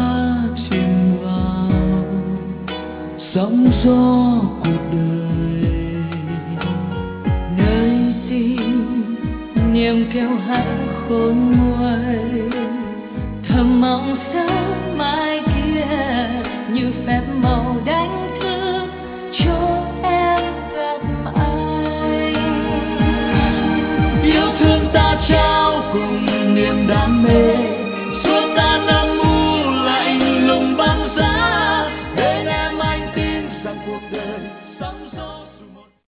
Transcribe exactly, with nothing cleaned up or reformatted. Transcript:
chìm vào sóng gió cuộc đời. Nơi tim niềm kêu hát khôn nguôi